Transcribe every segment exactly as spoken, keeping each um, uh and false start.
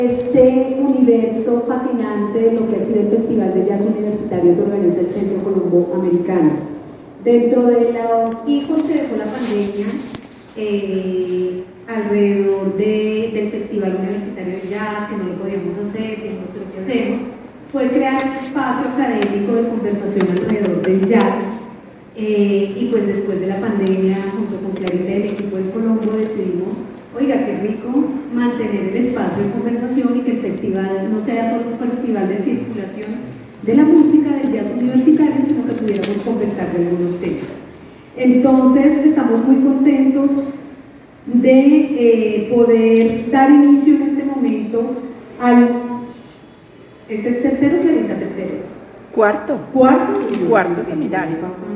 Este universo fascinante de lo que ha sido el Festival de Jazz Universitario que organiza el Centro Colombo Americano. Dentro de los hijos que dejó la pandemia, eh, alrededor de, del Festival Universitario de Jazz, que no lo podíamos hacer, dijimos, pero ¿qué hacemos? Fue crear un espacio académico de conversación alrededor del jazz. Eh, y pues después de la pandemia, junto con Clarita y el equipo del Colombo, decidimos, oiga, qué rico mantener el espacio de conversación y que el festival no sea solo un festival de circulación de la música, del jazz universitario, sino que pudiéramos conversar de algunos temas. Entonces, estamos muy contentos de eh, poder dar inicio en este momento al... ¿Este es tercero, Clarita? Tercero. Cuarto. Cuarto. Cuarto seminario.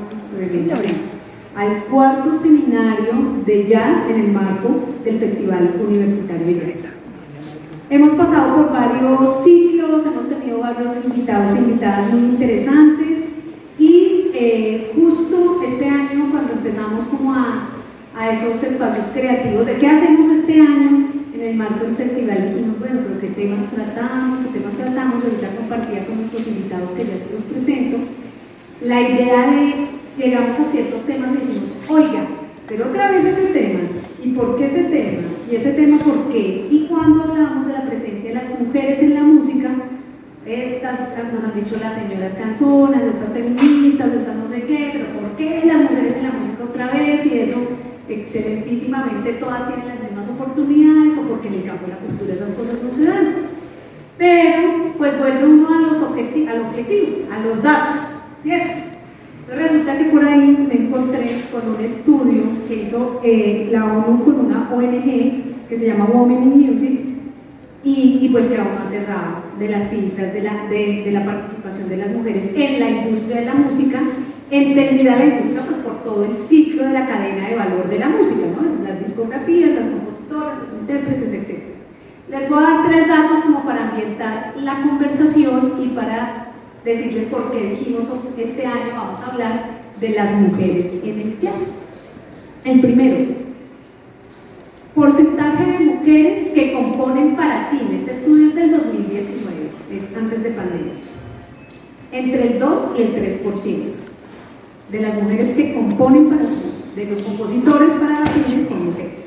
Al cuarto seminario de jazz en el marco del Festival Universitario de Jazz. Hemos pasado por varios ciclos, hemos tenido varios invitados e invitadas muy interesantes y eh, justo este año, cuando empezamos como a, a esos espacios creativos de qué hacemos este año en el marco del festival, dijimos, bueno, pero qué temas tratamos, qué temas tratamos. Ahorita compartía con nuestros invitados que ya se los presento la idea de, llegamos a ciertos temas y decimos, oiga, pero otra vez ese tema, ¿y por qué ese tema? ¿Y ese tema por qué? Y cuando hablamos de la presencia de las mujeres en la música, estas nos han dicho las señoras canzonas, estas feministas, estas no sé qué, pero ¿por qué las mujeres en la música otra vez? Y eso, excelentísimamente, todas tienen las mismas oportunidades, o porque en el campo de la cultura esas cosas no se dan. Pero, pues vuelve uno a los objeti al objetivo, a los datos, ¿cierto? Entonces resulta que por ahí me encontré con un estudio que hizo eh, la ONU con una O N G que se llama Women in Music y, y pues quedaba aterrado de las cifras de la, de, de la participación de las mujeres en la industria de la música, entendida la industria pues por todo el ciclo de la cadena de valor de la música, ¿no? Las discografías, las compositoras, los intérpretes, etcétera. Les voy a dar tres datos como para ambientar la conversación y para decirles por qué dijimos este año vamos a hablar de las mujeres en el jazz. El primero, porcentaje de mujeres que componen para cine. Este estudio es del dos mil diecinueve, es antes de pandemia. Entre el dos y el tres por ciento de las mujeres que componen para cine, de los compositores para cine, son mujeres.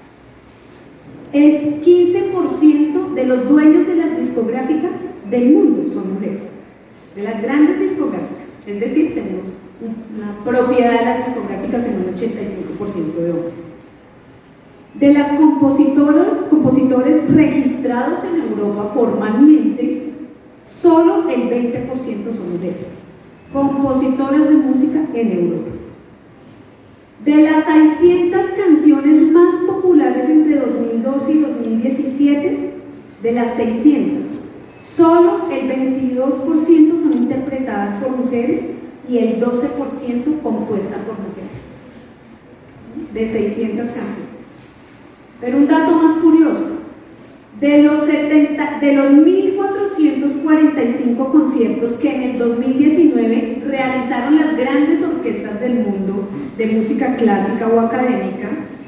El quince por ciento de los dueños de las discográficas del mundo son mujeres, de las grandes discográficas, es decir, tenemos una propiedad de las discográficas en un ochenta y cinco por ciento de hombres. De las compositoras, compositores registrados en Europa formalmente, solo el veinte por ciento son mujeres, compositoras de música en Europa. De las seiscientas canciones más populares entre dos mil doce y dos mil diecisiete, de las seiscientas, solo el veintidós por ciento son interpretadas por mujeres y el doce por ciento compuestas por mujeres, de seiscientas canciones. Pero un dato más curioso, de los, setenta, de los mil cuatrocientos cuarenta y cinco conciertos que en el dos mil diecinueve realizaron las grandes orquestas del mundo de música clásica o académica,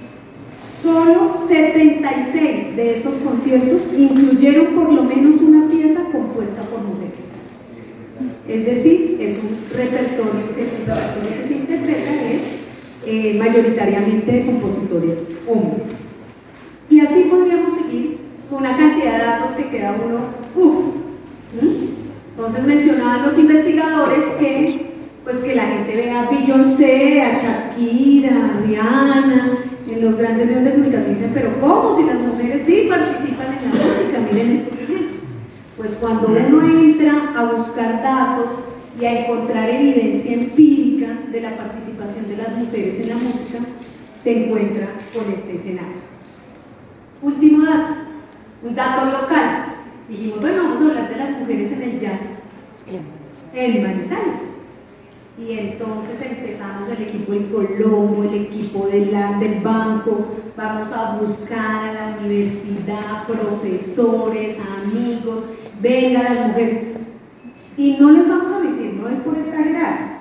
solo setenta y seis de esos conciertos incluyeron por lo menos una pieza compuesta por mujeres. Es decir, es un repertorio que, el repertorio que se interpreta es eh, mayoritariamente de compositores hombres. Y así podríamos seguir con una cantidad de datos que queda uno, uff. Entonces mencionaban los investigadores que, pues que la gente vea a Beyoncé, a Shakira, a Rihanna, en los grandes medios de comunicación dicen, pero ¿cómo? Si las mujeres sí participan en la música, miren estos ejemplos. Pues cuando uno entra a buscar datos y a encontrar evidencia empírica de la participación de las mujeres en la música, se encuentra con este escenario. Último dato, un dato local. Dijimos, bueno, vamos a hablar de las mujeres en el jazz en Manizales. Y entonces empezamos el equipo del Colombo, el equipo de la, del banco, vamos a buscar a la universidad, profesores, amigos, venga las mujeres. Y no les vamos a mentir, no es por exagerar.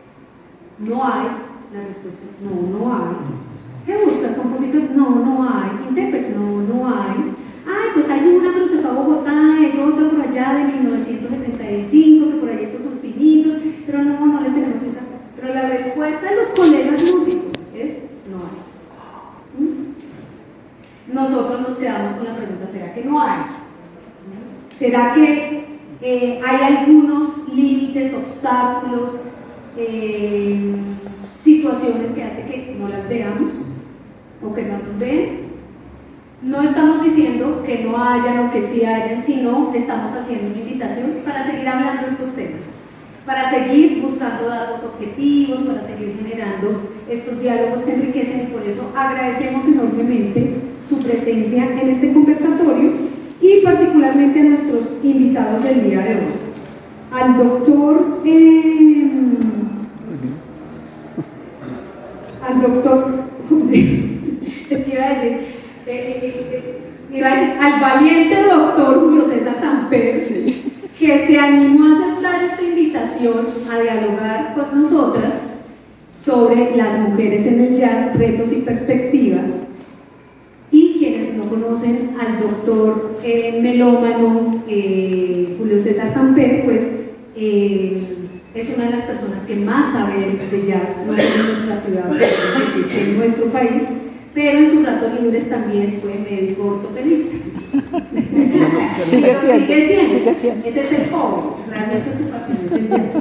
No hay, la respuesta es no, no hay. ¿Qué buscas, compositor? No, no hay. ¿Intérprete? No, no hay. ay, pues hay una, pero se fue a Bogotá, hay otra por allá de mil novecientos setenta y cinco, que por ahí esos sus pinitos, pero no, no le tenemos que estar. Pero la respuesta de los colegas músicos es no hay. ¿Mm? Nosotros nos quedamos con la pregunta, ¿será que no hay? ¿Será que eh, hay algunos límites, obstáculos, eh, situaciones que hacen que no las veamos o que no nos ven? No estamos diciendo que no hayan o que sí hayan, sino estamos haciendo una invitación para seguir hablando de estos temas, para seguir buscando datos objetivos, para seguir generando estos diálogos que enriquecen, y por eso agradecemos enormemente su presencia en este conversatorio y particularmente a nuestros invitados del día de hoy. Al doctor, eh, al doctor, es que iba a decir, eh, eh, eh, iba a decir, al valiente doctor Julio César Samper, sí, que se animó a aceptar esta invitación a dialogar con nosotras sobre las mujeres en el jazz, retos y perspectivas. Y quienes no conocen al doctor eh, melómano eh, Julio César Samper, pues eh, es una de las personas que más sabe de jazz, no solo en nuestra ciudad, pero es decir, que en nuestro país, pero en sus ratos libres también fue médico ortopedista. Sigue pero siendo, sigue siendo. sigue siendo. Ese es el hobby, realmente su pasión es el jazz.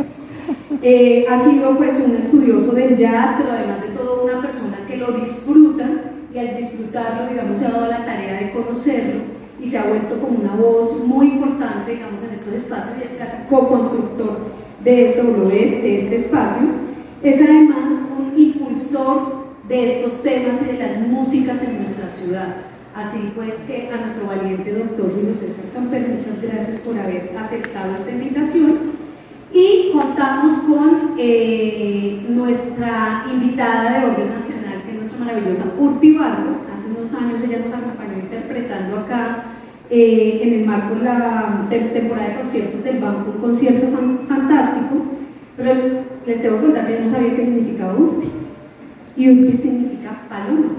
Eh, ha sido pues un estudioso del jazz, pero además de todo una persona que lo disfruta, y al disfrutarlo, digamos, se ha dado la tarea de conocerlo y se ha vuelto como una voz muy importante, digamos, en estos espacios, y es casi co-constructor de este, o lo es, de este espacio. Es además un impulsor de estos temas y de las músicas en nuestra ciudad. Así pues que a nuestro valiente doctor Julio César Samper, muchas gracias por haber aceptado esta invitación. Y contamos con eh, nuestra invitada de orden nacional, que es nuestra maravillosa Urpi Barbo. Hace unos años ella nos acompañó interpretando acá eh, en el marco de la de temporada de conciertos del Banco, un concierto fan, fantástico, pero les tengo que contar que yo no sabía qué significaba Urpi, y Urpi significa paloma.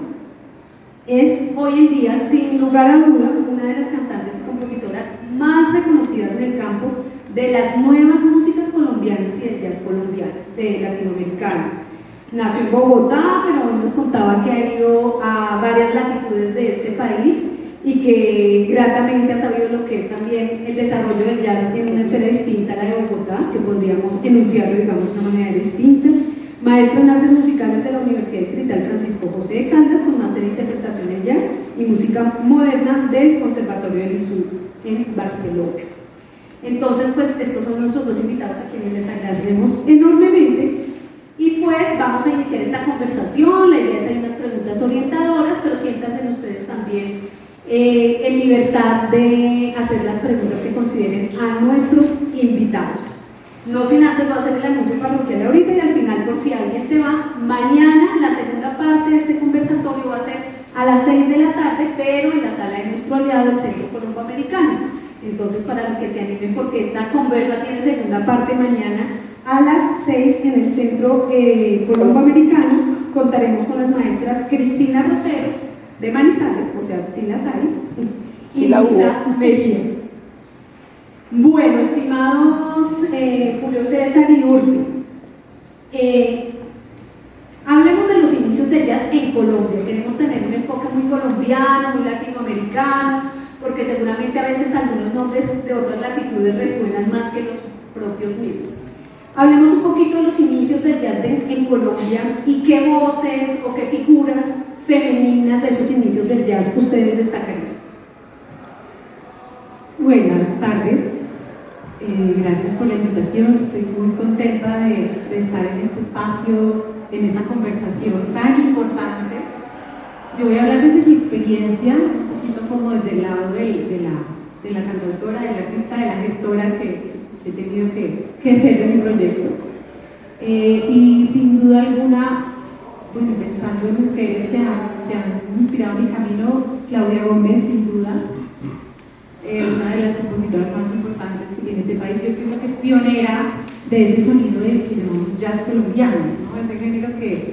Es hoy en día, sin lugar a duda, una de las cantantes y compositoras más reconocidas en el campo de las nuevas músicas colombianas y del jazz colombiano, de latinoamericano. Nació en Bogotá, pero hoy nos contaba que ha ido a varias latitudes de este país y que gratamente ha sabido lo que es también el desarrollo del jazz en una esfera distinta a la de Bogotá, que podríamos enunciarlo, digamos, de una manera distinta. Maestra en Artes Musicales de la Universidad Distrital Francisco José de Caldas, con máster en Interpretación en Jazz y Música Moderna del Conservatorio del ISUR en Barcelona. Entonces, pues, estos son nuestros dos invitados a quienes les agradecemos enormemente. Y pues, vamos a iniciar esta conversación. La idea es hacer unas preguntas orientadoras, pero siéntanse ustedes también eh, en libertad de hacer las preguntas que consideren a nuestros invitados. No sin antes voy a hacer el anuncio parroquial ahorita, y al final, por si alguien se va, mañana la segunda parte de este conversatorio va a ser a las seis de la tarde, pero en la sala de nuestro aliado, el Centro Colombo Americano. Entonces, para que se animen, porque esta conversa tiene segunda parte mañana a las seis en el Centro eh, Colombo Americano. Contaremos con las maestras Cristina Rosero de Manizales, o sea, sí las hay, sí y la Luisa Mejía. Bueno, estimados eh, Julio César y Urpi, eh, hablemos de los inicios del jazz en Colombia. Queremos tener un enfoque muy colombiano, muy latinoamericano, porque seguramente a veces algunos nombres de otras latitudes resuenan más que los propios mismos. Hablemos un poquito de los inicios del jazz de, en Colombia, y qué voces o qué figuras femeninas de esos inicios del jazz ustedes destacarían. Buenas tardes, eh, gracias por la invitación. Estoy muy contenta de, de estar en este espacio, en esta conversación tan importante. Yo voy a hablar desde mi experiencia, un poquito como desde el lado de, de, la, de la cantautora, de la artista, de la gestora que, que he tenido que, que ser de mi proyecto. Eh, y sin duda alguna, bueno, pensando en mujeres que han, que han inspirado mi camino, Claudia Gómez, sin duda, es eh, una de las compositoras más importantes que tiene este país. Yo siento que es pionera de ese sonido del que llamamos jazz colombiano, ¿no? Ese género que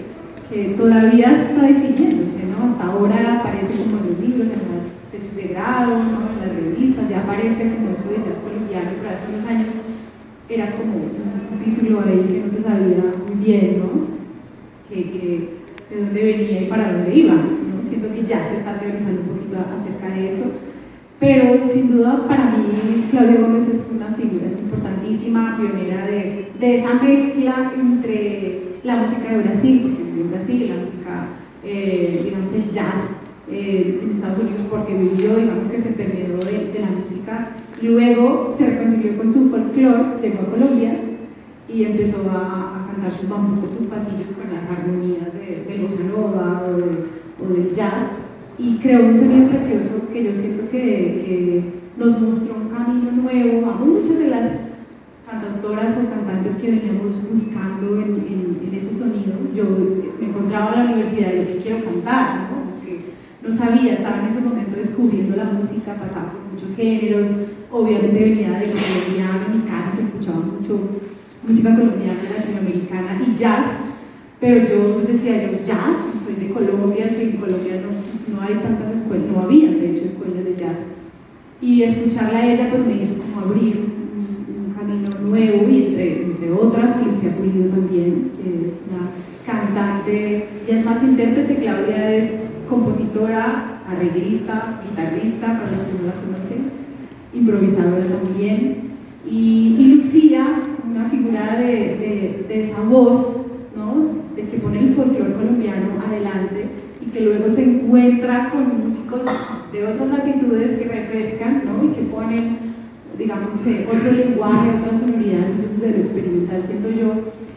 que todavía está definiéndose, ¿no? Hasta ahora aparece como en los libros, en las tesis de grado, ¿no? En las revistas, ya aparece como esto de jazz colombiano, pero hace unos años era como un título ahí que no se sabía muy bien, ¿no? Que, que de dónde venía y para dónde iba, ¿no? Siento que ya se está teorizando un poquito acerca de eso, pero sin duda para mí Claudia Gómez es una figura, es importantísima, pionera de, de esa mezcla entre la música de Brasil, porque vivió en Brasil, la música, eh, digamos, el jazz eh, en Estados Unidos, porque vivió, digamos, que se permeó de, de la música. Luego se reconcilió con su folclore, llegó a Colombia y empezó a, a cantar sus bambucos, sus pasillos con las armonías de, de bossa nova o, de, o del jazz, y creó un sonido precioso que yo siento que, que nos mostró un camino nuevo a muchas de las cantautoras o cantantes que veníamos buscando en, en, en ese sonido. Yo me encontraba en la universidad y yo quiero cantar, ¿no? Porque no sabía, estaba en ese momento descubriendo la música, pasaba por muchos géneros, obviamente venía de lo colombiano, en mi casa se escuchaba mucho música colombiana, latinoamericana y jazz, pero yo pues decía, yo jazz, soy de Colombia, si en Colombia no, no hay tantas escuelas, no había de hecho escuelas de jazz, y escucharla a ella pues me hizo como abrir nuevo, y entre, entre otras a Lucía Pulido también, que es una cantante, ella es más intérprete, Claudia es compositora, arreglista, guitarrista, para los que no la conocen, improvisadora también, y, y Lucía, una figura de, de, de esa voz, ¿no? De que pone el folclore colombiano adelante y que luego se encuentra con músicos de otras latitudes que refrescan, ¿no? Y que ponen, digamos, eh, otro lenguaje, otras sonoridades desde lo experimental, siento yo,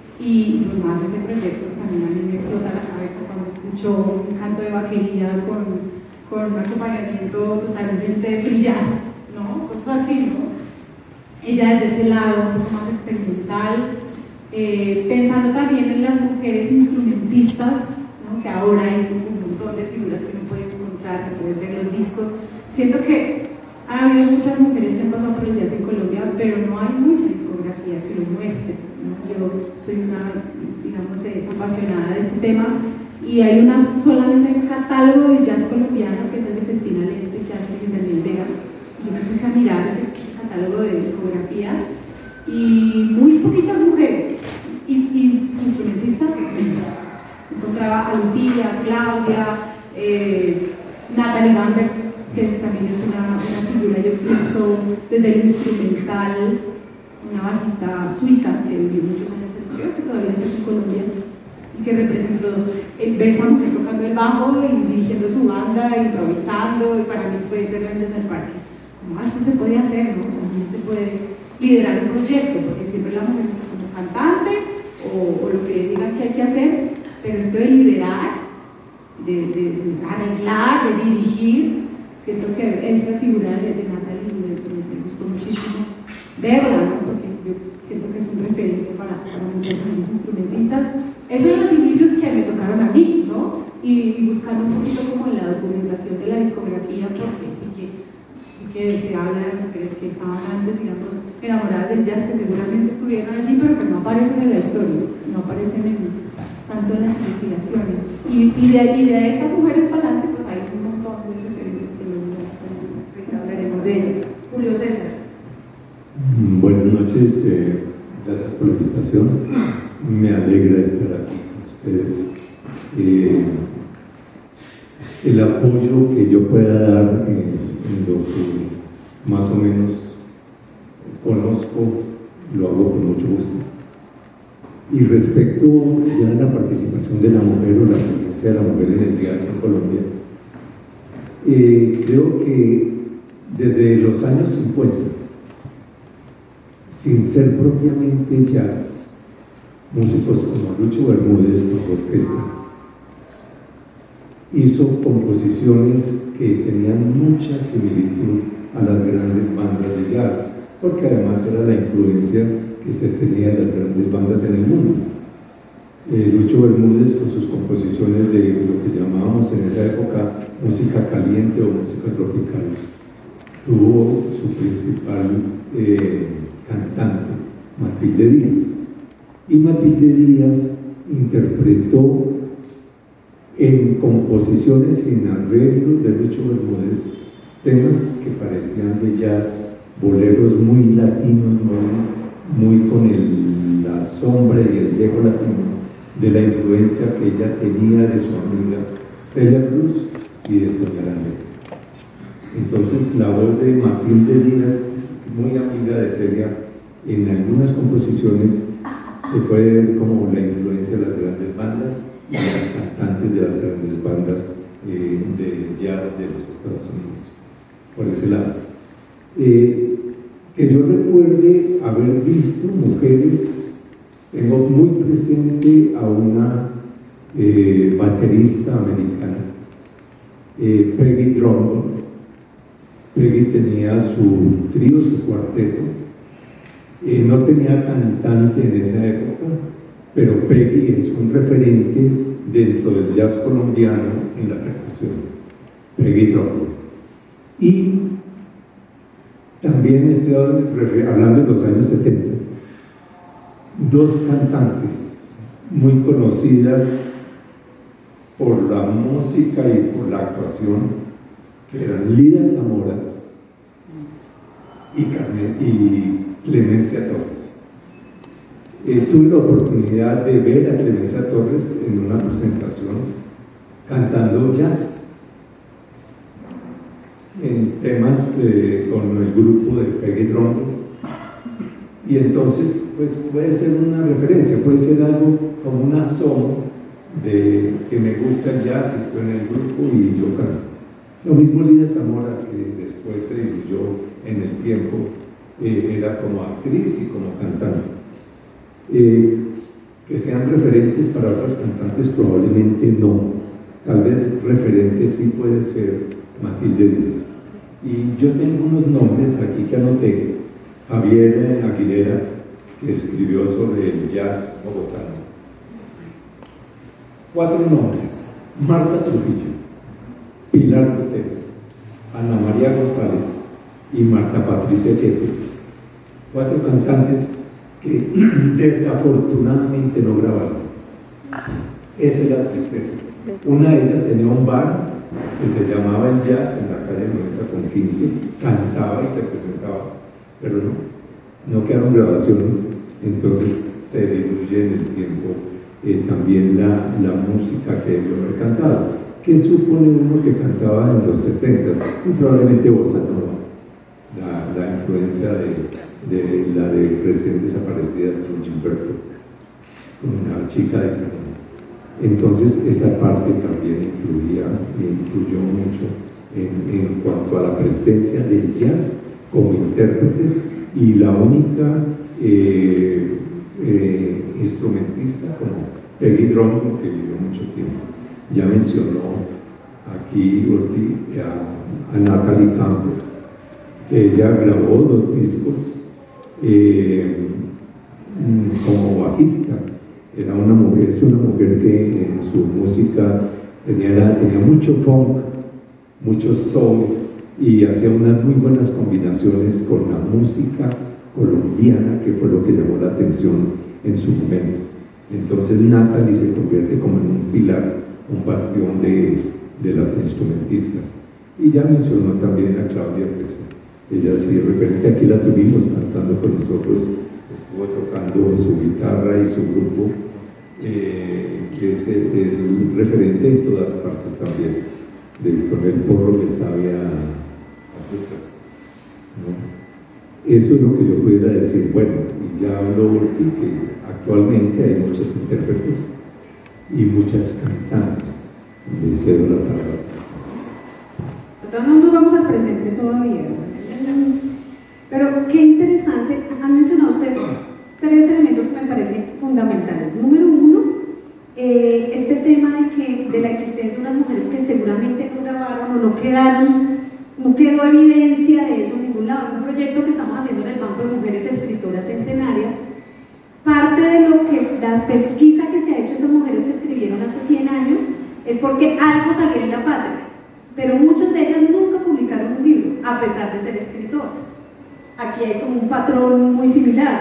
y pues más ese proyecto que también a mí me explota la cabeza cuando escucho un canto de vaquería con, con un acompañamiento totalmente free jazz, ¿no? Cosas así, ¿no? Ella desde ese lado un poco más experimental, eh, pensando también en las mujeres instrumentistas, ¿no? Que ahora hay un montón de figuras que uno puede encontrar, que puedes ver los discos. Siento que ha habido muchas mujeres que han pasado por el jazz en Colombia, pero no hay mucha discografía que lo muestre, ¿no? Yo soy una, digamos, eh, apasionada de este tema, y hay una, solamente un catálogo de jazz colombiano, que es el de Festina Lente, que hace Luis Daniel Vega. Yo me puse a mirar ese, ese catálogo de discografía, y muy poquitas mujeres, y, y instrumentistas menos. Encontraba a Lucía, a Claudia, eh, Natalie Gambert, que también es una, una figura, yo pienso, desde el instrumental, una bajista suiza que vivió muchos años en Nueva York, que todavía está aquí en Colombia, y que representó el ver a esa mujer tocando el bajo y dirigiendo su banda, improvisando, y para mí fue verla en Jazz al Parque. Como, ah, esto se puede hacer, ¿no? También se puede liderar un proyecto, porque siempre la mujer está como cantante, o, o lo que le digan que hay que hacer, pero esto de liderar, de, de, de arreglar, de dirigir, siento que esa figura de, de Natalie me, me, me gustó muchísimo verla, ¿no? Porque yo siento que es un referente para, para muchos instrumentistas. Esos son los inicios que me tocaron a mí, ¿no? Y, y buscando un poquito como la documentación de la discografía, porque sí que, sí que se habla de mujeres que estaban antes, digamos, enamoradas del jazz, que seguramente estuvieron allí, pero que no aparecen en la historia, no aparecen en, tanto en las investigaciones. Y, y, de, y de estas mujeres para adelante, pues hay un montón de referentes que luego hablaremos de ellas. Julio César. Buenas noches, eh, gracias por la invitación. Me alegra estar aquí con ustedes. Eh, el apoyo que yo pueda dar en, en lo que más o menos conozco, lo hago con mucho gusto. Y respecto ya a la participación de la mujer o la presencia de la mujer en el jazz en Colombia, eh, creo que desde los años cincuenta, sin ser propiamente jazz, músicos como Lucho Bermúdez con su orquesta hizo composiciones que tenían mucha similitud a las grandes bandas de jazz, porque además era la influencia que se tenía de las grandes bandas en el mundo. Eh, Lucho Bermúdez, con sus composiciones de lo que llamábamos en esa época música caliente o música tropical, tuvo su principal eh, cantante, Matilde Díaz, y Matilde Díaz interpretó en composiciones y en arreglos de Lucho Bermúdez, temas que parecían de jazz, boleros muy latinos, muy, muy con el, la sombra y el dejo latino de la influencia que ella tenía de su amiga Celia Cruz y de Toña Landera. Entonces la voz de Matilde Díaz, muy amiga de Celia, en algunas composiciones se puede ver como la influencia de las grandes bandas y las cantantes de las grandes bandas eh, de jazz de los Estados Unidos, por ese lado. Eh, que yo recuerde haber visto mujeres, tengo muy presente a una eh, baterista americana, eh, Peggy Drummond. Peggy tenía su trío, su cuarteto, eh, no tenía cantante en esa época, pero Peggy es un referente dentro del jazz colombiano en la percusión, Peggy Drummond. Y también estoy hablando de los años setenta, dos cantantes muy conocidas por la música y por la actuación, que eran Lida Zamora y, Carmen, y Clemencia Torres. Eh, tuve la oportunidad de ver a Clemencia Torres en una presentación cantando jazz en temas eh, con el grupo de Peggy Drummond, y entonces pues puede ser una referencia, puede ser algo como un asomo de que me gusta el jazz y estoy en el grupo y yo canto. Lo mismo Lida Zamora, que después se diluyó en el tiempo, eh, era como actriz y como cantante. Eh, que sean referentes para otros cantantes probablemente no, tal vez referente sí puede ser Matilde Díaz. Y yo tengo unos nombres aquí que anoté. Javier Aguilera, que escribió sobre el jazz bogotano. Cuatro nombres: Marta Trujillo, Pilar Botero, Ana María González y Marta Patricia Yepes. Cuatro cantantes que desafortunadamente no grabaron. Esa es la tristeza. Una de ellas tenía un bar que se llamaba El Jazz en la calle noventa con quince, cantaba y se presentaba, pero no, no quedaron grabaciones, entonces se diluye en el tiempo eh, también la, la música que debió haber cantado. ¿Qué supone uno que cantaba en los setentas? Y probablemente bossa nova, la, la influencia de, de la de recién desaparecida Astrid Gilberto, una chica de Canadá. Entonces esa parte también influía, influyó mucho en, en cuanto a la presencia del jazz como intérpretes, y la única eh, eh, instrumentista como Peggy Drummond, que vivió mucho tiempo. Ya mencionó aquí Ortiz a, a Natalie Campbell, que ella grabó dos discos eh, como bajista. Era una mujer, es una mujer que en su música tenía, tenía mucho funk, mucho soul, y hacía unas muy buenas combinaciones con la música colombiana, que fue lo que llamó la atención en su momento. Entonces Natalie se convierte como en un pilar, un bastión de, de las instrumentistas. Y ya mencionó también a Claudia Presa. Ella sí, referente, aquí la tuvimos cantando con nosotros, estuvo tocando su guitarra y su grupo, eh, que es, es un referente en todas partes también, de, con el porro que sabe a, a frutas, ¿no? Eso es lo que yo pudiera decir. Bueno, y ya habló porque actualmente hay muchas intérpretes y muchas cantantes. Le cedo la palabra. Nosotros no nos vamos al presente todavía, pero qué interesante. Han mencionado ustedes tres elementos que me parecen fundamentales. Número uno, eh, este tema de que de la existencia de unas mujeres que seguramente no grabaron o no quedaron, no quedó evidencia de eso en ningún lado. Un proyecto que estamos haciendo en el Banco de Mujeres Escritoras Centenarias, parte de lo que es la pesquisa que se ha hecho, esas mujeres que escribieron hace cien años, es porque algo salió en la patria, pero muchas de ellas nunca publicaron un libro, a pesar de ser escritoras. Aquí hay como un patrón muy similar.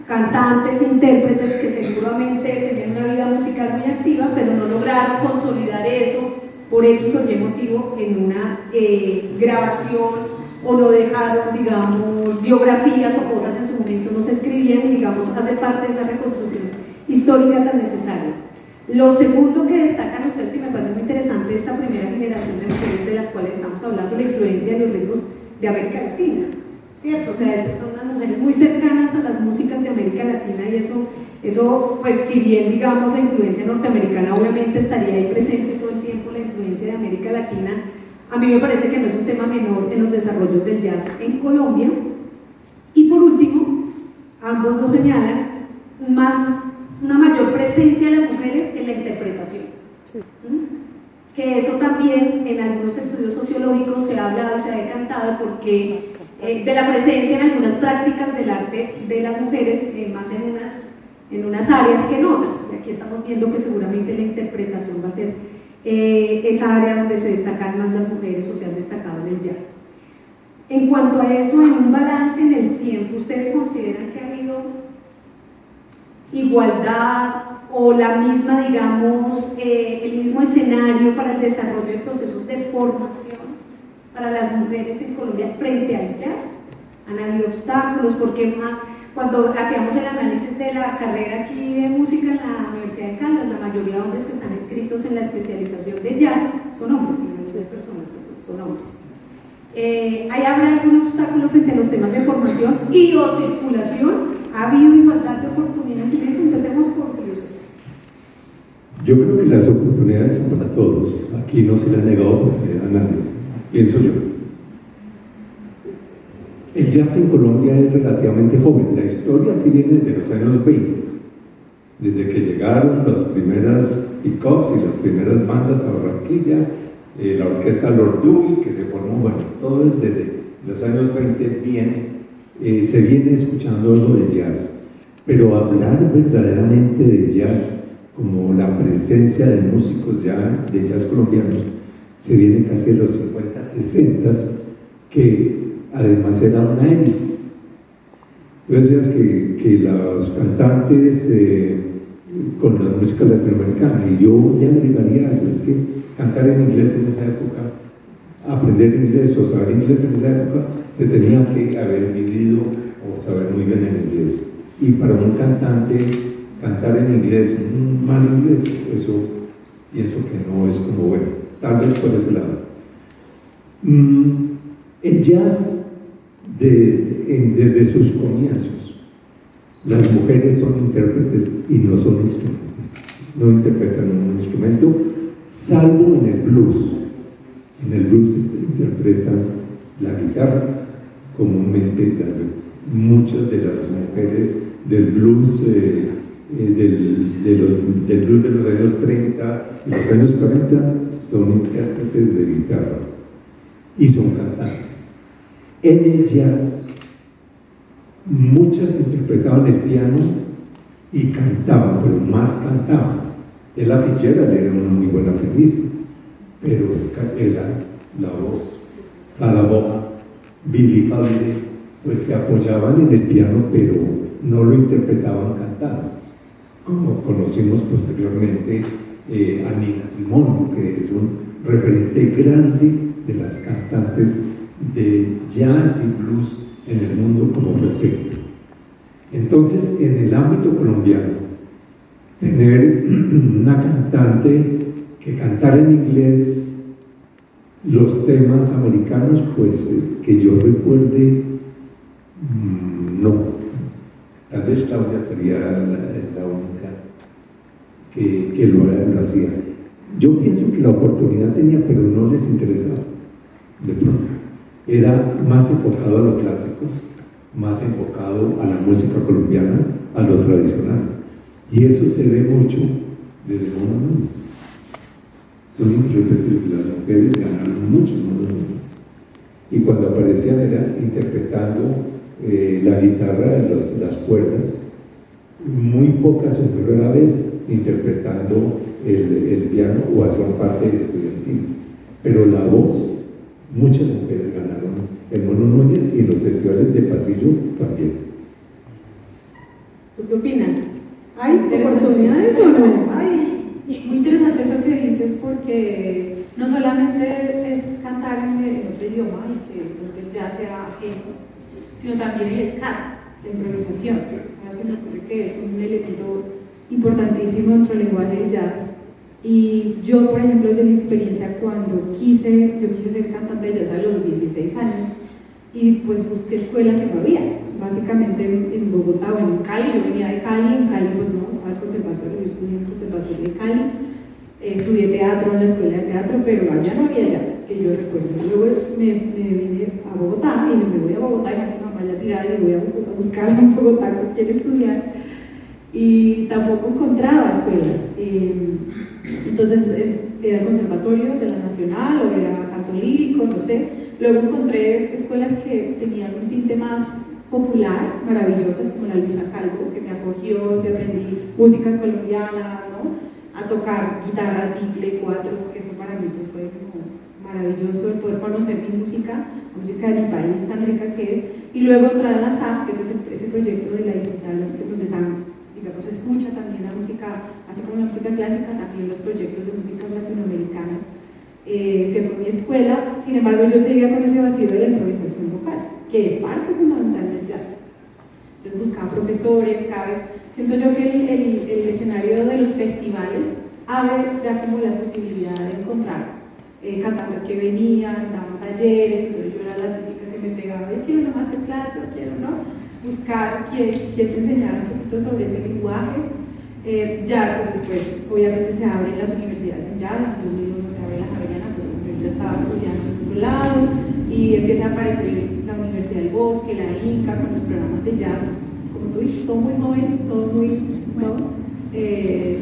cantantes, intérpretes que seguramente tenían una vida musical muy activa, pero no lograron consolidar eso por X o Y motivo en una eh, grabación, o no dejaron, digamos, biografías o cosas en su momento no se escribían, y digamos, hace parte de esa reconstrucción histórica tan necesaria. Lo segundo que destacan ustedes, que me parece muy interesante, esta primera generación de mujeres de las cuales estamos hablando, la influencia de los ritmos de América Latina, ¿cierto? O sea, esas son unas mujeres muy cercanas a las músicas de América Latina, y eso, eso, pues si bien, digamos, la influencia norteamericana obviamente estaría ahí presente todo el tiempo, la influencia de América Latina, a mí me parece que no es un tema menor en los desarrollos del jazz en Colombia. Y por último, ambos nos señalan más, una mayor presencia de las mujeres en la interpretación. Sí. ¿Mm? Que eso también en algunos estudios sociológicos se ha hablado, se ha decantado, porque eh, de la presencia en algunas prácticas del arte de las mujeres, eh, más en unas, en unas áreas que en otras. Y aquí estamos viendo que seguramente la interpretación va a ser eh, esa área donde se destacan más las mujeres, o se han destacado en el jazz. En cuanto a eso, en un balance en el tiempo, ¿ustedes consideran que ha habido igualdad o la misma, digamos, eh, el mismo escenario para el desarrollo de procesos de formación para las mujeres en Colombia frente al jazz? ¿Han habido obstáculos? Porque más, cuando hacíamos el análisis de la carrera aquí de música en la Universidad de Caldas, la mayoría de hombres que están inscritos en la especialización de jazz son hombres, y no personas, son hombres. Eh, ¿Hay habrá algún obstáculo frente a los temas de formación y o circulación? ¿Ha habido igualdad de oportunidades en eso? Empecemos por Luces. Yo creo que las oportunidades son para todos. Aquí no se le ha negado oportunidad a nadie, pienso yo. El jazz en Colombia es relativamente joven. La historia sí viene de los años veinte, desde que llegaron las primeras pick-ups y las primeras bandas a Barranquilla, eh, la orquesta Lord Dewey, que se formó, bueno, todo es desde los años veinte viene. Eh, se viene escuchando algo de jazz, pero hablar verdaderamente de jazz como la presencia de músicos ya de jazz colombianos se viene casi en los cincuenta, sesenta, que además era una élite. Tú decías que, que los cantantes eh, con la música latinoamericana, y yo ya le agregaría algo, es que cantar en inglés en esa época, aprender inglés o saber inglés en esa época, se tenía que haber vivido o saber muy bien el inglés. Y para un cantante, cantar en inglés, un mal inglés, eso pienso que no es como bueno, tal vez por ese lado. Mm, el jazz, desde, en, desde sus comienzos, las mujeres son intérpretes y no son instrumentos, no interpretan un instrumento, salvo en el blues. En el blues se interpretan la guitarra, comúnmente las, muchas de las mujeres del blues, eh, eh, del, de los, del blues de los años treinta y los años cuarenta son intérpretes de guitarra y son cantantes. En el jazz, muchas interpretaban el piano y cantaban, pero más cantaban. Ella Fitzgerald era una muy buena pianista, pero era la voz. Sarah Vaughan, Billie Holiday, pues se apoyaban en el piano, pero no lo interpretaban cantando, como conocimos posteriormente eh, a Nina Simone, que es un referente grande de las cantantes de jazz y blues en el mundo como orquesta. Entonces, en el ámbito colombiano, tener una cantante que cantara en inglés los temas americanos, pues eh, que yo recuerde, mmm, no. Tal vez Claudia sería la, la única que, que lo, lo hacía. Yo pienso que la oportunidad tenía, pero no les interesaba. De pronto, era más enfocado a lo clásico, más enfocado a la música colombiana, a lo tradicional. Y eso se ve mucho desde Mona Núñez. Son intérpretes, las mujeres ganaron muchos Mona Núñez. Y cuando aparecían era interpretando eh, la guitarra, las, las cuerdas, muy pocas o rara vez interpretando el, el piano o hacían parte de estudiantiles. Pero la voz, muchas mujeres ganaron el Mona Núñez y en los festivales de pasillo también. ¿Tú qué opinas? ¿Hay oportunidades o no? Ay, muy interesante eso que dices, porque no solamente es cantar en, en otro idioma y que el jazz sea ajeno, sino también el ska, la improvisación. Ahora se me ocurre que es un elemento importantísimo dentro del lenguaje del jazz. Y yo, por ejemplo, desde mi experiencia, cuando quise, yo quise ser cantante de jazz a los dieciséis años, y pues busqué escuelas y no había. Básicamente en, en Bogotá o en Cali, yo venía de Cali, en Cali pues no, estaba el conservatorio, yo estudié en el conservatorio de Cali, eh, estudié teatro en la escuela de teatro, pero allá no había jazz, que yo recuerdo. Luego me, me vine a Bogotá y me voy a Bogotá y mi mamá ya tirada y voy a Bogotá a buscar en Bogotá con quién estudiar, y tampoco encontraba escuelas. Eh, entonces eh, era el conservatorio de la Nacional o era canto lírico, no sé. Luego encontré escuelas que tenían un tinte más popular, maravillosas, como la Luisa Calvo, que me acogió, donde aprendí músicas colombianas, ¿no? A tocar guitarra, tiple, cuatro, que eso para mí pues, fue como maravilloso el poder conocer mi música, la música de mi país tan rica que es, y luego entrar a la S A P, que es ese, ese proyecto de la distrital, donde tan, digamos, se escucha también la música, así como la música clásica, también los proyectos de músicas latinoamericanas. Eh, que fue mi escuela. Sin embargo, yo seguía con ese vacío de la improvisación vocal, que es parte fundamental del jazz. Entonces buscaba profesores, cada vez, siento yo que el, el, el escenario de los festivales abre ya como la posibilidad de encontrar eh, cantantes que venían, daban talleres, entonces yo era la típica que me pegaba, yo quiero nomás teclado, yo quiero, ¿no? Buscar quien, quien te enseñara un poquito sobre ese lenguaje. Eh, ya pues después obviamente se abren las universidades en jazz, en dos mil uno se abre la Javeriana, pero yo ya estaba estudiando en otro lado y empieza a aparecer la Universidad del Bosque, la INCA, con los programas de jazz, como tú dices, todo muy joven, todo muy, ¿no? Eh,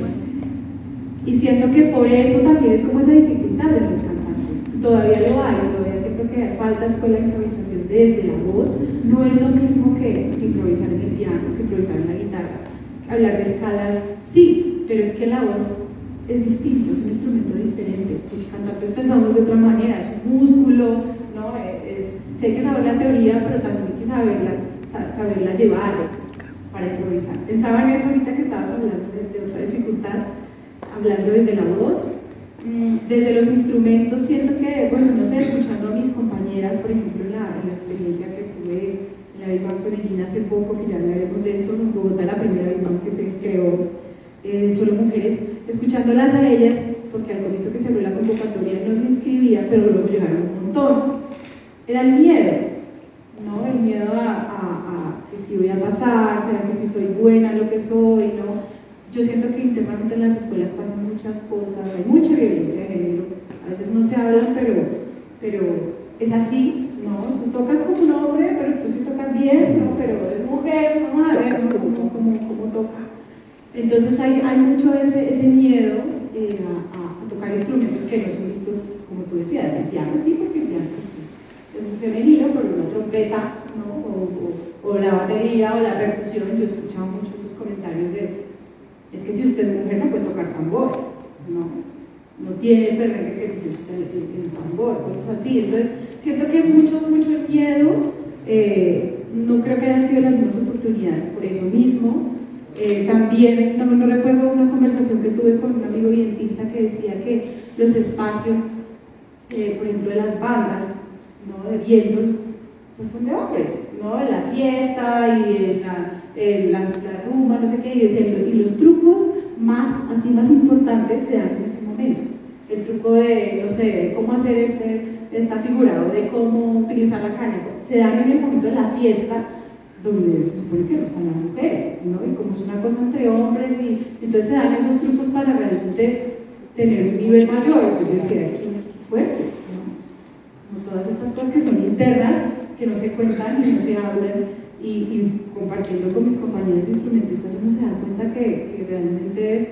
y siento que por eso también es como esa dificultad de los cantantes, todavía lo hay, todavía siento que falta escuela de improvisación desde la voz, no es lo mismo que, que improvisar en el piano, que improvisar en la guitarra. Hablar de escalas, sí, pero es que la voz es distinto, es un instrumento diferente. Sus cantantes pensamos de otra manera, es un músculo, ¿no? Es, sí hay que saber la teoría, pero también hay que saberla, saberla llevar para improvisar. Pensaba en eso ahorita que estabas hablando de, de otra dificultad, hablando desde la voz. Desde los instrumentos, siento que, bueno, no sé, escuchando a mis compañeras, por ejemplo, en la, en la experiencia que tuve la Big Bang femenina hace poco, que ya hablaremos de eso, en Bogotá, la primera Big Bang que se creó eh, solo mujeres, escuchándolas a ellas, porque al comienzo que se abrió la convocatoria no se inscribía, pero luego llegaron un montón. Era el miedo, ¿no? El miedo a, a, a que si voy a pasar, será que si soy buena en lo que soy, ¿no? Yo siento que internamente en las escuelas pasan muchas cosas, hay mucha violencia de género, a veces no se hablan, pero, pero es así, ¿no? Tú tocas como un hombre, pero tú sí tocas bien, ¿no? Pero eres mujer, vamos a ver cómo, cómo, cómo toca. Entonces hay, hay mucho ese, ese miedo eh, a, a tocar instrumentos que no son vistos, como tú decías, el piano sí, porque el piano pues, es, es muy femenino, pero la trompeta, ¿no? O, o, o la batería o la percusión, yo he escuchado mucho esos comentarios de es que si usted es mujer no puede tocar tambor, ¿no? No tiene el perrenque que necesita el, el, el tambor, cosas así. Entonces, siento que mucho, mucho miedo, eh, no creo que hayan sido las mismas oportunidades por eso mismo. Eh, también, no, no recuerdo una conversación que tuve con un amigo vientista que decía que los espacios, eh, por ejemplo, de las bandas, ¿no? De vientos, pues son de hombres, ¿no? La fiesta y la, eh, la, la rumba, no sé qué, y, decía, y los trucos más, así más importantes se dan en ese momento. El truco de, no sé, de cómo hacer este, esta figura o de cómo utilizar la caña, se dan en el momento de la fiesta donde se supone que no están las mujeres, ¿no? Y como es una cosa entre hombres, y entonces se dan esos trucos para realmente tener un nivel mayor. Entonces, sí, es fuerte, ¿no? Como todas estas cosas que son internas, que no se cuentan y no se hablan, y, y compartiendo con mis compañeros instrumentistas uno se da cuenta que, que realmente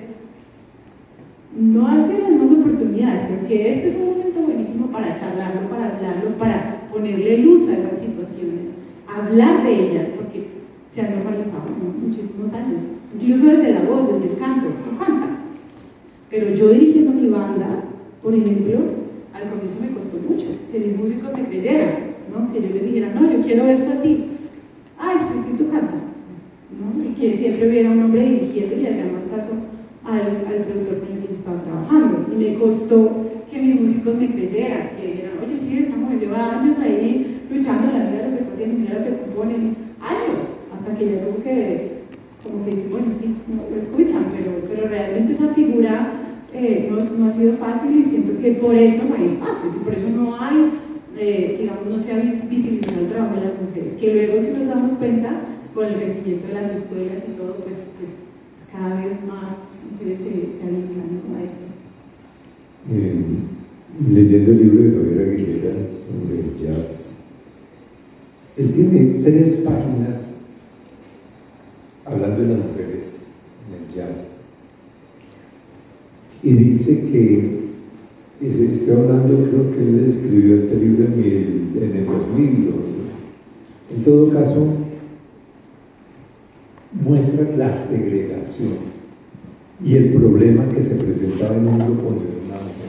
no han sido las mismas oportunidades, pero que este es un momento buenísimo para charlarlo, para hablarlo, para ponerle luz a esas situaciones, hablar de ellas, porque se han normalizado, ¿no? Muchísimos años, incluso desde la voz, desde el canto, tú canta, pero yo dirigiendo mi banda, por ejemplo, al comienzo me costó mucho que mis músicos me creyeran, ¿no? Que yo les dijera, no, yo quiero esto así. Ay, sí, sí, tú canta, ¿no? ¿Y que siempre hubiera un hombre dirigiendo y le hacía más caso al, al productor con el que yo estaba trabajando. Y me costó que mis músicos me creyeran, que dijeran, oye, sí, esta mujer lleva años ahí luchando, la mira lo que está haciendo, mira lo que componen, años, hasta que ya como que, como que dicen, bueno, sí, no, lo escuchan, pero, pero realmente esa figura eh, no, no ha sido fácil y siento que por eso no hay espacios y por eso no hay, eh, digamos, no se ha visibilizado el trabajo de las mujeres, que luego si nos damos cuenta, con el crecimiento de las escuelas y todo, pues, pues, pues cada vez más mujeres se, se alinean con esto. Eh, leyendo el libro de Javier Aguilera sobre el jazz, él tiene tres páginas hablando de las mujeres en el jazz y dice que, estoy hablando, creo que él escribió este libro en el, en el dos mil, en todo caso muestra la segregación y el problema que se presentaba en un grupo donde era una mujer,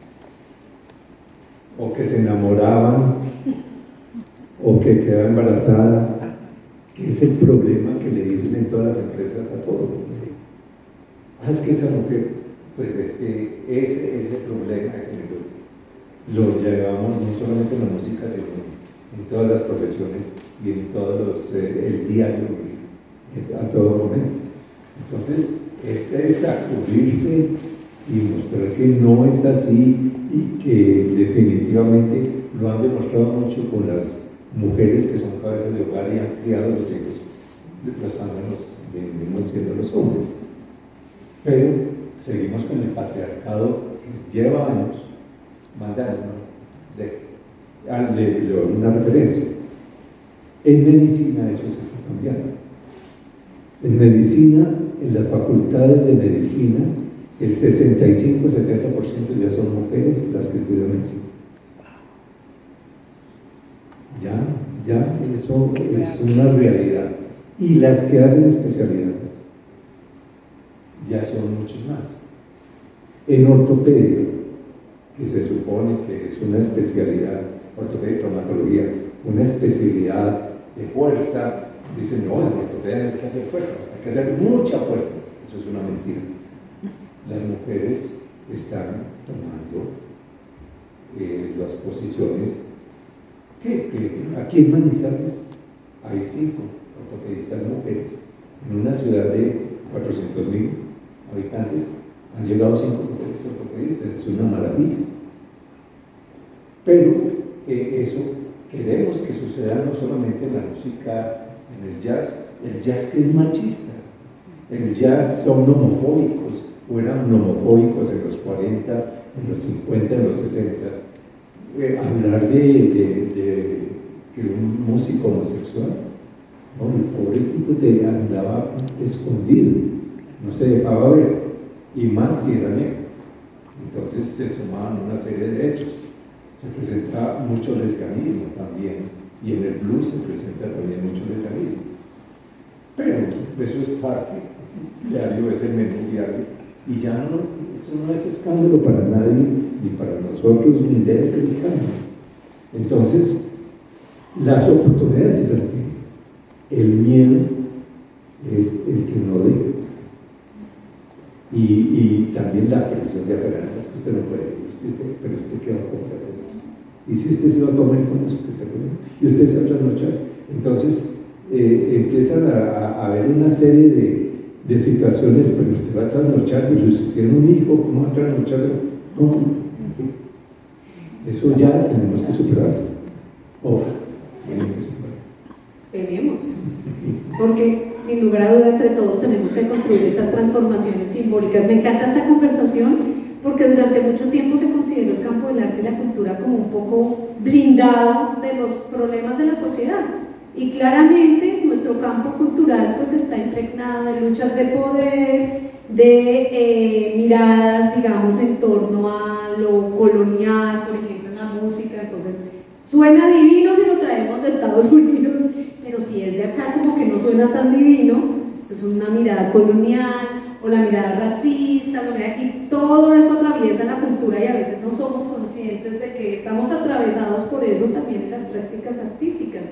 o que se enamoraban, o que quedaba embarazada, que es el problema que le dicen en todas las empresas a todos. Ah, es que esa mujer, pues es que ese es el problema que lo llevamos no solamente en la música, sino en todas las profesiones y en todos los, eh, el diario, a todo momento. Entonces, este es sacudirse y mostrar que no es así y que definitivamente lo han demostrado mucho con las mujeres que son cabezas de hogar y han criado los hijos, los años venimos siendo los hombres. Pero seguimos con el patriarcado que lleva años, manda años, ¿no? De, ah, le, le doy una referencia. En medicina eso se está cambiando. En medicina, en las facultades de medicina, el sesenta y cinco a setenta por ciento ya son mujeres las que estudian medicina. Ya, ya, eso es una realidad. Y las que hacen especialidades ya son muchos más. En ortopedia, que se supone que es una especialidad, ortopedia y traumatología, una especialidad de fuerza, dicen, no, en ortopedia hay que hacer fuerza, hay que hacer mucha fuerza. Eso es una mentira. Las mujeres están tomando eh, las posiciones que, que aquí en Manizales hay cinco ortopedistas mujeres. En una ciudad de cuatrocientos mil habitantes han llegado cinco mujeres ortopedistas, es una maravilla. Pero eh, eso queremos que suceda no solamente en la música, en el jazz, el jazz que es machista, el jazz son homofóbicos, o eran homofóbicos en los cuarenta, en los cincuenta, en los sesenta. Eh, hablar de, de, de que un músico homosexual, no, el pobre tipo te andaba escondido, no se dejaba ver, y más si era negro. Entonces se sumaban una serie de hechos. Se presenta mucho lesbianismo también, y en el blues se presenta también mucho lesbianismo. Pero eso es parte, diario es el menú diario, y ya no, eso no es escándalo para nadie, ni para nosotros, ni debe ser escándalo. Entonces, las oportunidades se las tiene. El miedo es el que no deja. Y, y también la presión de aferrar, es que usted no puede, es que usted, pero usted qué va a poder hacer eso. Y si usted se va a comer con eso que está comiendo, y usted se va a trasnochar, entonces eh, empiezan a, a haber una serie de, de situaciones, pero usted va a trasnochar, pero si usted tiene un hijo, ¿cómo va a trasnochar? ¿Cómo? Eso ya tenemos que superarlo. O tenemos que superarlo. Tenemos, porque sin lugar a duda entre todos tenemos que construir estas transformaciones simbólicas. Me encanta esta conversación porque durante mucho tiempo se consideró el campo del arte y la cultura como un poco blindado de los problemas de la sociedad, y claramente nuestro campo cultural pues está impregnado de luchas de poder, de eh, miradas, digamos, en torno a lo colonial, por ejemplo en la música. Entonces suena divino si lo traemos de Estados Unidos, pero si es de acá como que no suena tan divino. Entonces una mirada colonial o la mirada racista, la mirada, y todo eso atraviesa la cultura y a veces no somos conscientes de que estamos atravesados por eso también en las prácticas artísticas.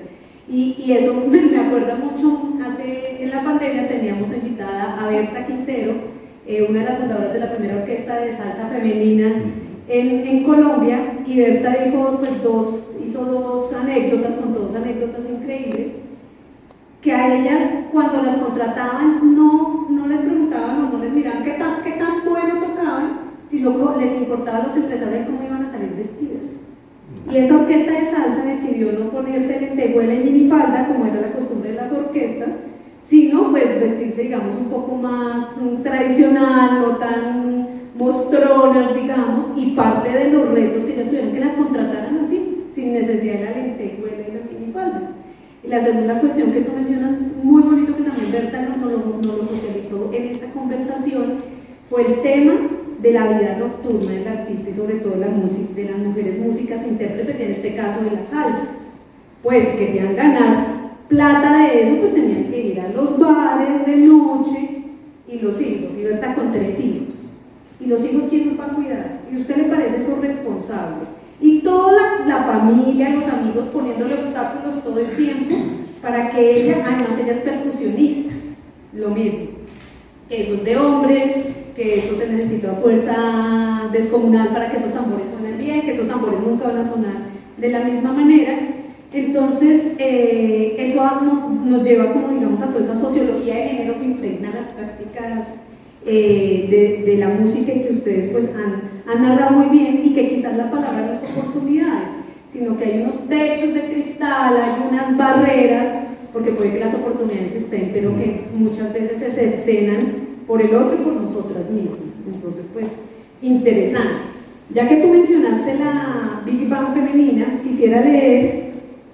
Y, y eso me, me acuerda mucho, hace, en la pandemia teníamos invitada a Berta Quintero, eh, una de las fundadoras de la primera orquesta de salsa femenina en, en Colombia, y Berta dijo, pues dos, hizo dos anécdotas, contó dos anécdotas increíbles, que a ellas cuando las contrataban no, no les preguntaban o no les miraban qué tan, qué tan bueno tocaban, sino que les importaba a los empresarios cómo iban a salir vestidas. Y esa orquesta de salsa decidió no ponerse lentejuela y minifalda como era la costumbre de las orquestas, sino pues vestirse, digamos, un poco más tradicional, no tan mostronas, digamos, y parte de los retos que ellas tuvieron que las contrataran así, sin necesidad de la lentejuela y la minifalda. Y la segunda cuestión que tú mencionas, muy bonito, que también Berta nos no, no, no lo socializó en esta conversación, fue el tema de la vida nocturna del artista y sobre todo la música, de las mujeres músicas intérpretes, en este caso de la salsa. Pues querían ganar plata de eso, pues tenían que ir a los bares de noche, y los hijos, y Berta con tres hijos. ¿Y los hijos quién los va a cuidar? ¿Y a usted le parece eso responsable? Y toda la, la familia, los amigos poniéndole obstáculos todo el tiempo para que ella, además ella es percusionista, lo mismo, que eso es de hombres, que eso se necesita fuerza descomunal para que esos tambores suenen bien, que esos tambores nunca van a sonar de la misma manera. Entonces, eh, eso nos, nos lleva, como digamos, a toda esa sociología de género que impregna las prácticas eh, de, de la música, y que ustedes pues han, han narrado muy bien, y que quizás la palabra no es oportunidades, sino que hay unos techos de cristal, hay unas barreras, porque puede que las oportunidades estén, pero que muchas veces se cercenan por el otro y por nosotras mismas. Entonces, pues, interesante. Ya que tú mencionaste la Big Band femenina, quisiera leer,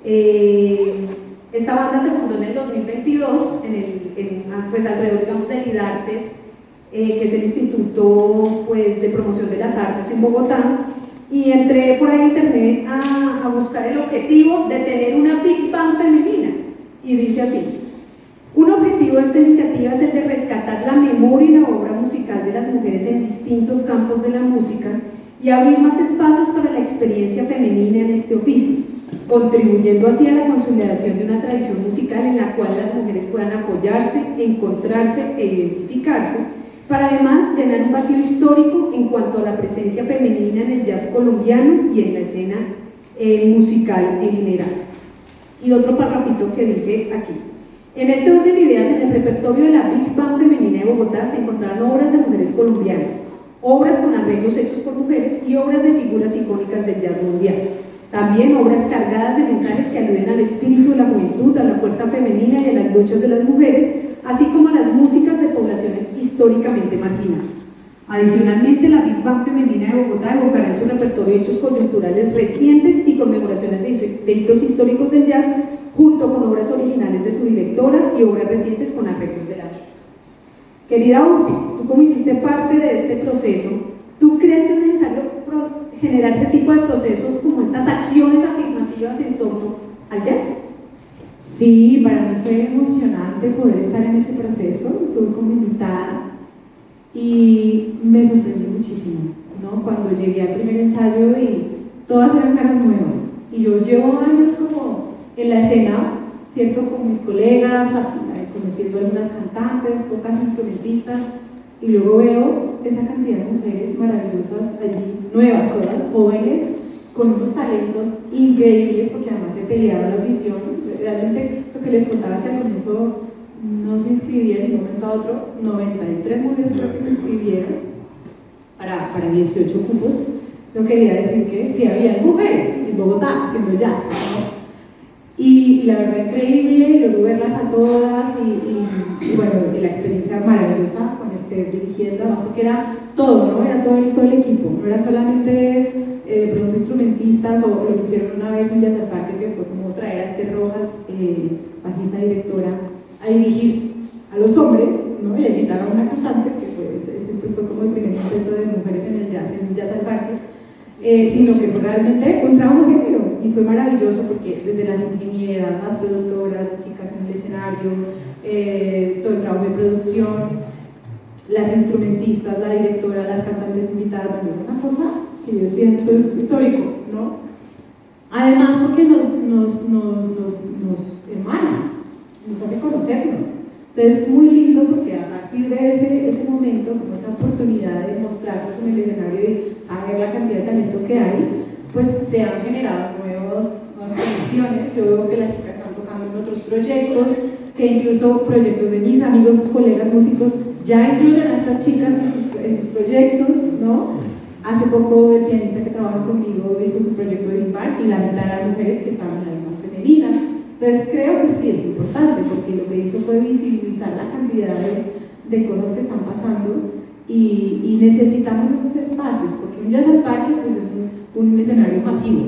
eh, esta banda se fundó en el dos mil veintidós, en el, en, pues, alrededor, digamos, del IDARTES, eh, que es el Instituto, pues, de Promoción de las Artes en Bogotá, y entré por ahí en internet a, a buscar el objetivo de tener una Big Band femenina, y dice así: un objetivo de esta iniciativa es el de rescatar la memoria y la obra musical de las mujeres en distintos campos de la música y abrir más espacios para la experiencia femenina en este oficio, contribuyendo así a la consolidación de una tradición musical en la cual las mujeres puedan apoyarse, encontrarse e identificarse, para además llenar un vacío histórico en cuanto a la presencia femenina en el jazz colombiano y en la escena eh, musical en general. Y otro parrafito que dice aquí: en este orden de ideas, en el repertorio de la Big Band femenina de Bogotá se encontrarán obras de mujeres colombianas, obras con arreglos hechos por mujeres y obras de figuras icónicas del jazz mundial. También obras cargadas de mensajes que aluden al espíritu de la juventud, a la fuerza femenina y a las luchas de las mujeres, así como a las músicas de poblaciones históricamente marginadas. Adicionalmente, la Big Band femenina de Bogotá evocará en su repertorio hechos coyunturales recientes y conmemoraciones de hitos históricos del jazz, junto con obras originales de su directora y obras recientes con arreglos de la misma. Querida Urpi, tú como hiciste parte de este proceso, ¿tú crees que es necesario generar este tipo de procesos, como estas acciones afirmativas en torno al jazz? Sí, para mí fue emocionante poder estar en ese proceso, estuve como invitada y me sorprendí muchísimo, ¿no? Cuando llegué al primer ensayo y todas eran caras nuevas, y yo llevo años como en la escena, ¿cierto? Con mis colegas, conociendo algunas cantantes, pocas instrumentistas, y luego veo esa cantidad de mujeres maravillosas allí, nuevas todas, jóvenes, con unos talentos increíbles, porque además se pelearon la audición. Realmente lo que les contaba, que al comienzo no se inscribían en un momento a otro, noventa y tres mujeres creo que se inscribieron para, para dieciocho cupos. Eso quería decir que sí había mujeres en Bogotá haciendo jazz, ¿no? Y, y la verdad increíble, y luego verlas a todas, y, y, y bueno, y la experiencia maravillosa con Esther dirigiendo, además porque era todo, ¿no? Era todo el, todo el equipo, no era solamente eh, de pronto instrumentistas, o lo que hicieron una vez en Jazz al Parque, que fue como traer a Esther Rojas, eh, bajista directora, a dirigir a los hombres, ¿no? Y a invitar a una cantante, que fue, ese, ese fue como el primer intento de mujeres en el jazz, en Jazz al Parque, eh, sino que fue realmente un trabajo de género, y fue maravilloso porque desde las ingenieras, las productoras, las chicas en el escenario, eh, todo el trabajo de producción, las instrumentistas, la directora, las cantantes invitadas, bueno, una cosa que yo decía, esto es histórico, ¿no? Además, Además, porque nos, nos, nos, nos, nos hermana, nos hace conocernos. Entonces, muy lindo porque a partir de ese, ese momento, como esa oportunidad de mostrarnos en el escenario y saber la cantidad de talento que hay, pues se han generado nuevos, nuevas conexiones. Yo veo que las chicas están tocando en otros proyectos, que incluso proyectos de mis amigos, colegas músicos, ya incluyen a estas chicas en sus, en sus proyectos, ¿no? Hace poco el pianista que trabaja conmigo hizo su proyecto de Big Bang y la mitad eran mujeres que estaban en la misma femenina. Entonces creo que sí es importante porque lo que hizo fue visibilizar la cantidad de, de cosas que están pasando y, y necesitamos esos espacios porque un Jazz al Parque pues, es un, un escenario masivo,